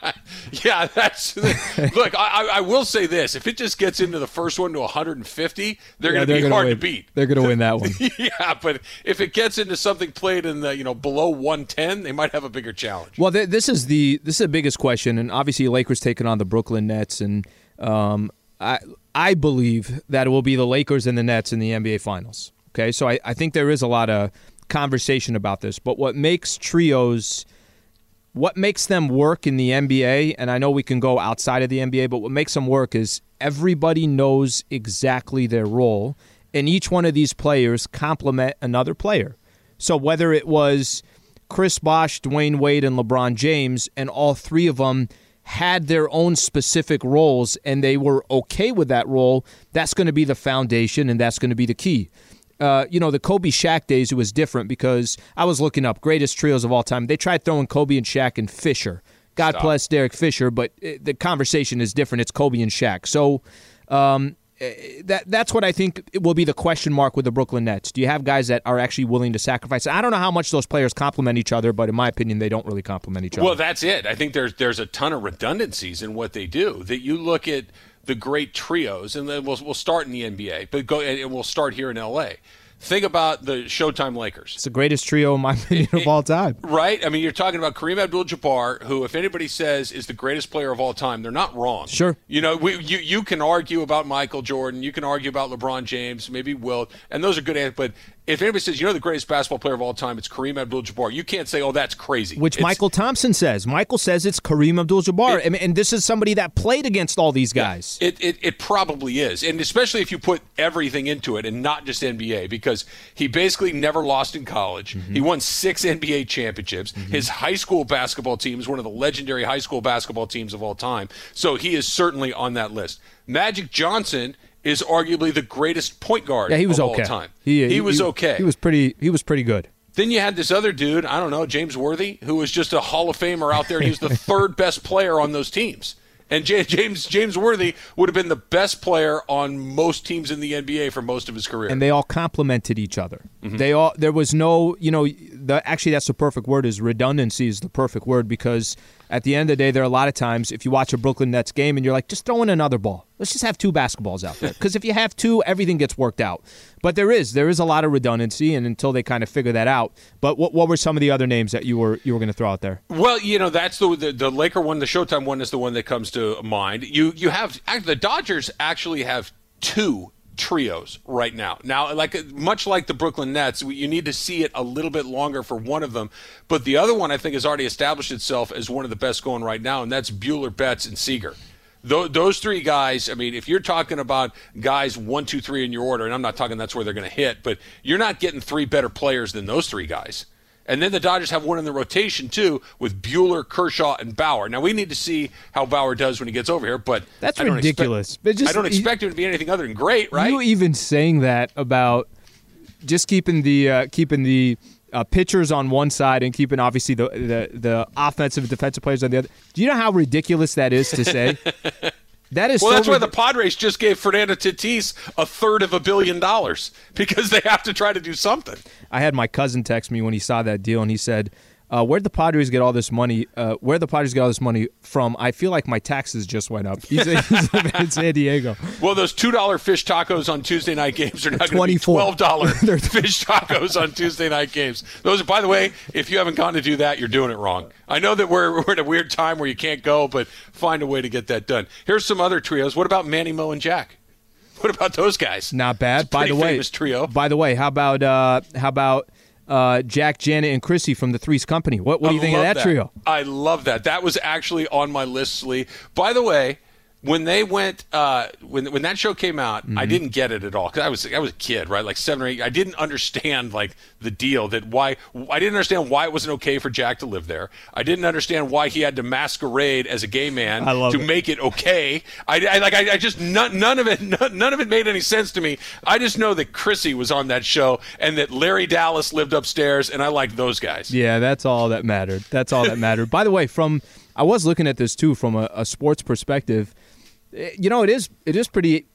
Yeah, that's look. I, I will say this: if it just gets into the first one to one hundred fifty, they're Yeah, going to be gonna hard win. to beat. They're going to win that one. Yeah, but if it gets into something played in the you know below one ten, they might have a bigger challenge. Well, th- this is the this is the biggest question, and obviously the Lakers taking on the Brooklyn Nets, and um, I I believe that it will be the Lakers and the Nets in the N B A Finals. Okay, so I, I think there is a lot of conversation about this, but what makes trios, what makes them work in the N B A, and I know we can go outside of the N B A, but what makes them work is everybody knows exactly their role, and each one of these players complement another player. So whether it was Chris Bosh, Dwayne Wade, and LeBron James, and all three of them had their own specific roles, and they were okay with that role, that's going to be the foundation, and that's going to be the key. Uh, you know, the Kobe Shaq days, it was different because I was looking up greatest trios of all time. They tried throwing Kobe and Shaq and Fisher. God Stop. bless Derek Fisher, but it, the conversation is different. It's Kobe and Shaq. So um, that that's what I think will be the question mark with the Brooklyn Nets. Do you have guys that are actually willing to sacrifice? I don't know how much those players complement each other, but in my opinion, they don't really complement each other. Well, that's it. I think there's there's a ton of redundancies in what they do. That you look at the great trios, and then we'll we'll start in the N B A, but go and we'll start here in L A. Think about the Showtime Lakers. It's the greatest trio, in my opinion, of all time. Right? I mean, you're talking about Kareem Abdul-Jabbar, who, if anybody says is the greatest player of all time, they're not wrong. Sure. You know, we, you you can argue about Michael Jordan, you can argue about LeBron James, maybe Wilt, and those are good answers. But if anybody says, you know, the greatest basketball player of all time, it's Kareem Abdul-Jabbar, you can't say, oh, that's crazy. Which it's, Michael Thompson says. Michael says it's Kareem Abdul-Jabbar, It, and, and this is somebody that played against all these guys. It, it it probably is, and especially if you put everything into it and not just N B A, because he basically never lost in college. Mm-hmm. He won six N B A championships. Mm-hmm. His high school basketball team is one of the legendary high school basketball teams of all time, so he is certainly on that list. Magic Johnson is arguably the greatest point guard yeah, he was of okay. all time. He, he, he was he, okay. He was pretty. He was pretty good. Then you had this other dude, I don't know, James Worthy, who was just a Hall of Famer out there. He was the third best player on those teams. And J- James James Worthy would have been the best player on most teams in the N B A for most of his career. And they all complemented each other. Mm-hmm. They all there was no, you know, the actually that's the perfect word is redundancy is the perfect word because at the end of the day, there are a lot of times if you watch a Brooklyn Nets game and you're like, just throw in another ball. Let's just have two basketballs out there. Because if you have two, everything gets worked out. But there is. There is a lot of redundancy, and until they kind of figure that out. But what what were some of the other names that you were you were going to throw out there? Well, you know, that's the, the the Laker one, the Showtime one is the one that comes to mind. You you have the Dodgers actually have two trios right now. Now, like much like the Brooklyn Nets, you need to see it a little bit longer for one of them. But the other one, I think, has already established itself as one of the best going right now, and that's Bueller, Betts, and Seager. Those three guys, I mean, if you're talking about guys one, two, three in your order, and I'm not talking that's where they're going to hit, but you're not getting three better players than those three guys. And then the Dodgers have one in the rotation, too, with Bueller, Kershaw, and Bauer. Now, we need to see how Bauer does when he gets over here, but that's I don't ridiculous. Expect, but just, I don't expect him to be anything other than great, right? You even saying that about just keeping the uh, keeping the uh, pitchers on one side and keeping, obviously, the, the, the offensive and defensive players on the other. Do you know how ridiculous that is to say? That is well, so that's rid- why the Padres just gave Fernando Tatis a third of a billion dollars because they have to try to do something. I had my cousin text me when he saw that deal, and he said, uh, where'd the Padres get all this money? Uh, where'd the Padres get all this money from? I feel like my taxes just went up. He's, he's in San Diego. Well, those two dollar fish tacos on Tuesday night games are now going to be twelve dollar fish tacos on Tuesday night games. Those, by the way, if you haven't gone to do that, you're doing it wrong. I know that we're, we're in a weird time where you can't go, but find a way to get that done. Here's some other trios. What about Manny, Mo, and Jack? What about those guys? Not bad. By the way, famous trio. By the way, how about uh, how about uh, Jack, Janet, and Chrissy from the Three's Company? What what do you I think of that, that trio? I love that. That was actually on my list, Slee. By the way, when they went, uh, when when that show came out, mm-hmm. I didn't get it at all because I was I was a kid, right, like seven or eight. I didn't understand like the deal that why I didn't understand why it wasn't okay for Jack to live there. I didn't understand why he had to masquerade as a gay man to it. make it okay. I, I like I, I just none, none of it none, none of it made any sense to me. I just know that Chrissy was on that show and that Larry Dallas lived upstairs, and I liked those guys. Yeah, that's all that mattered. That's all that mattered. By the way, from I was looking at this too from a, a sports perspective. You know, it is it is pretty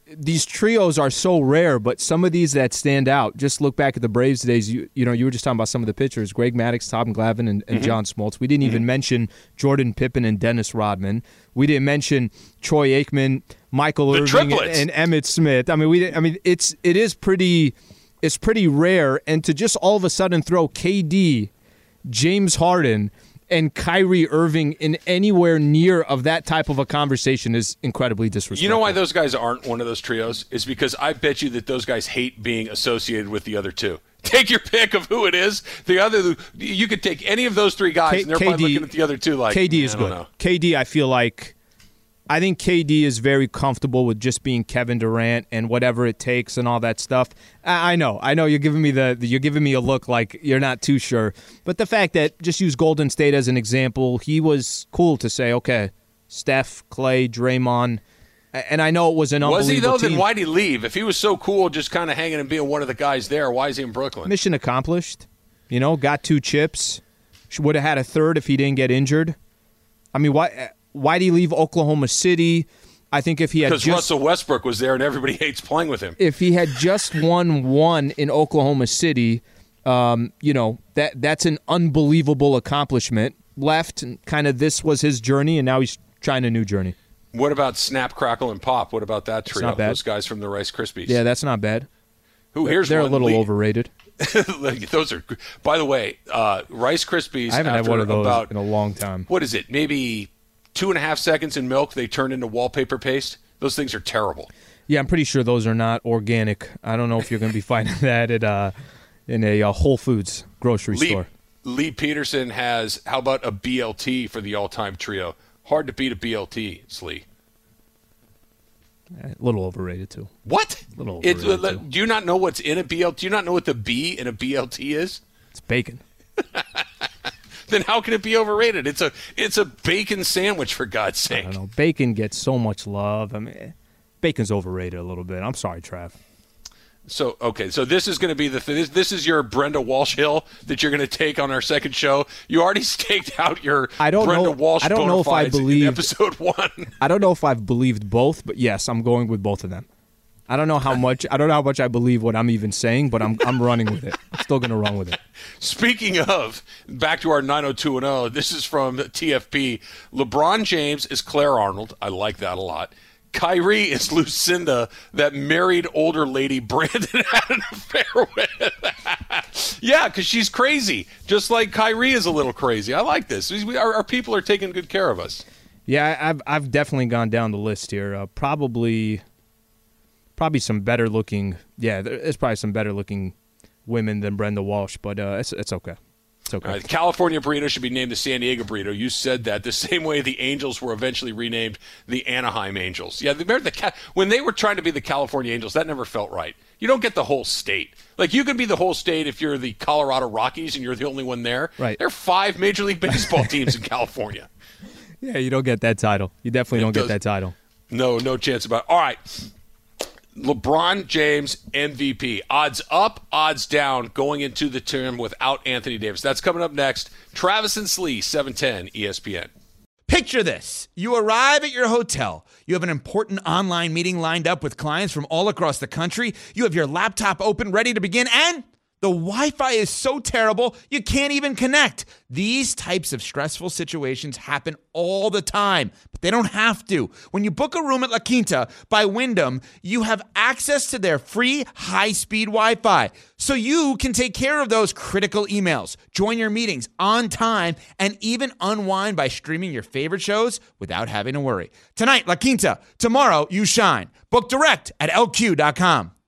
these trios are so rare, but some of these that stand out. Just look back at the Braves days. You you know, you were just talking about some of the pitchers: Greg Maddux, Tom Glavine, and, and mm-hmm. John Smoltz. We didn't even mm-hmm. mention Jordan Pippen and Dennis Rodman. We didn't mention Troy Aikman, Michael the Irvin, and, and Emmitt Smith. I mean, we. Didn't, I mean, it's it is pretty. It's pretty rare, and to just all of a sudden throw K D, James Harden, and Kyrie Irving in anywhere near of that type of a conversation is incredibly disrespectful. You know why those guys aren't one of those trios? Is because I bet you that those guys hate being associated with the other two. Take your pick of who it is. The other, you could take any of those three guys, K- and they're K D, probably looking at the other two like, K D is good. Know. K D, I feel like, I think K D is very comfortable with just being Kevin Durant and whatever it takes and all that stuff. I know, I know you're giving me the you're giving me a look like you're not too sure. But the fact that, just use Golden State as an example, he was cool to say, okay, Steph, Clay, Draymond, and I know it was an unbelievable Was he though? team. Then why'd he leave? If he was so cool, just kind of hanging and being one of the guys there, why is he in Brooklyn? Mission accomplished. You know, got two chips. Would have had a third if he didn't get injured. I mean, why? Why did he leave Oklahoma City? I think if he had because just, Russell Westbrook was there and everybody hates playing with him. If he had just won one in Oklahoma City, um, you know that that's an unbelievable accomplishment. Left, and kind of this was his journey, and now he's trying a new journey. What about Snap, Crackle, and Pop? What about that trio? Not bad. Those guys from the Rice Krispies. Yeah, that's not bad. Who here's they're one a little lead. overrated. Those are, by the way, uh, Rice Krispies. I haven't had one of those about, in a long time. What is it? Maybe two and a half seconds in milk, they turn into wallpaper paste. Those things are terrible. Yeah, I'm pretty sure those are not organic. I don't know if you're going to be finding that at uh, in a uh, Whole Foods grocery Lee, store. Lee Peterson has, how about a B L T for the all-time trio? Hard to beat a B L T, Slee. A little overrated, too. What? A little overrated, it, uh, too. Do you not know what's in a B L T? Do you not know what the B in a B L T is? It's bacon. Then how can it be overrated? It's a it's a bacon sandwich, for God's sake. I don't know. Bacon gets so much love. I mean, bacon's overrated a little bit. I'm sorry, Trav. So, okay, so this is going to be the th- this, this is your Brenda Walsh hill that you're going to take on our second show. You already staked out your I don't Brenda know, Walsh I don't know if I believe episode one. I don't know if I've believed both, but yes, I'm going with both of them. I don't know how much I don't know how much I believe what I'm even saying, but I'm I'm running with it. I'm still going to run with it. Speaking of, back to our nine oh two one oh, this is from T F P. LeBron James is Claire Arnold. I like that a lot. Kyrie is Lucinda, that married older lady Brandon had an affair with. Yeah, because she's crazy, just like Kyrie is a little crazy. I like this. We, our, our people are taking good care of us. Yeah, I've I've definitely gone down the list here. Uh, probably, probably some better looking. Yeah, there's probably some better looking women than Brenda Walsh, but uh, it's it's okay. It's okay. All right, the California burrito should be named the San Diego burrito. You said that the same way the Angels were eventually renamed the Anaheim Angels. Yeah, remember the when they were trying to be the California Angels, that never felt right. You don't get the whole state. Like, you can be the whole state if you're the Colorado Rockies and you're the only one there. Right. There are five Major League Baseball teams in California. Yeah, you don't get that title. You definitely it don't does, get that title. No, no chance about it. All right. LeBron James M V P. Odds up, odds down going into the term without Anthony Davis. That's coming up next. Travis and Slee, seven ten E S P N. Picture this. You arrive at your hotel. You have an important online meeting lined up with clients from all across the country. You have your laptop open, ready to begin, and the Wi-Fi is so terrible, you can't even connect. These types of stressful situations happen all the time, but they don't have to. When you book a room at La Quinta by Wyndham, you have access to their free high-speed Wi-Fi, so you can take care of those critical emails, join your meetings on time, and even unwind by streaming your favorite shows without having to worry. Tonight, La Quinta. Tomorrow, you shine. Book direct at L Q dot com.